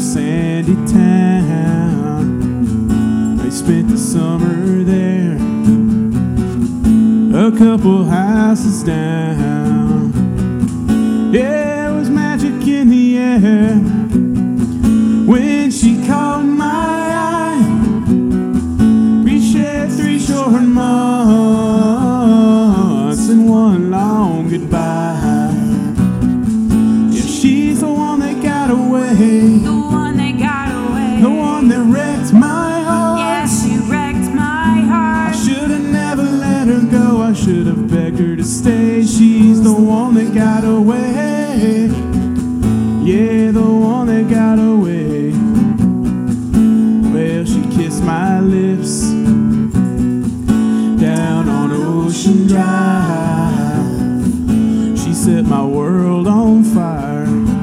sandy town. They spent the summer there, a couple houses down. Yeah, it was magic in the air when she caught my eye. We shared 3 short months and 1 long goodbye. Yeah, she's the one that got away, The one that got away, the one that wrecked my heart. yeah, she wrecked my heart. I should have never let her go, I should have begged her to stay. She's the one that got away, yeah, the one that got away. Well, she kissed my lips down on Ocean Drive. She set my world on fire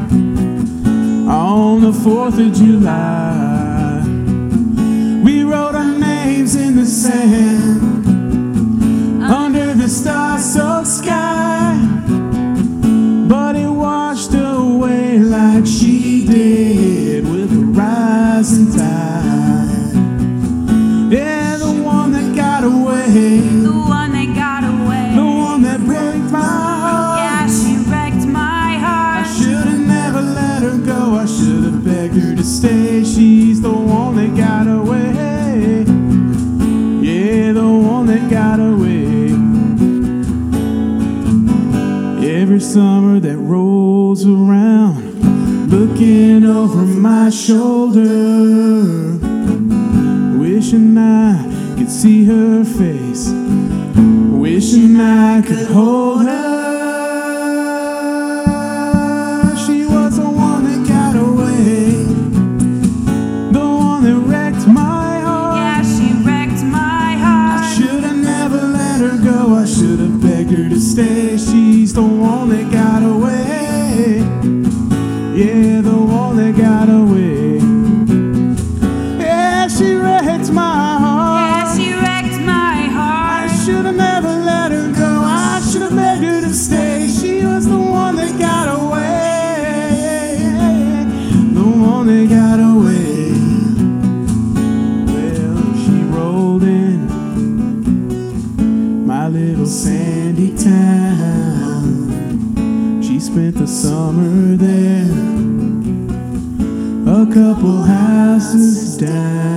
on the 4th of July. We wrote our names in the sand under the star-soaked sky, but it washed away like she did with the rising tide. Yeah, the one that got away, The one that got away, the one that broke my heart. yeah, she wrecked my I heart. should have never let her go, I should have begged her to stay. She's the one that got away, yeah, the one that got away. Every summer that rolls around, looking over my shoulder, wishing I could see her face, wishing I could hold her. She was the one that got away, the one that wrecked my heart. Yeah, she wrecked my I heart. should have never let her go, I should have begged her to stay. She's the one that got away, yeah, the one that got away. Yeah, she wrecked my heart. Yeah, she wrecked my I heart. should have never let her go, I should have begged her to stay. She was the one that got away, the one that got away. Well, she rolled in my little sandy town. She spent the summer there, a couple houses down.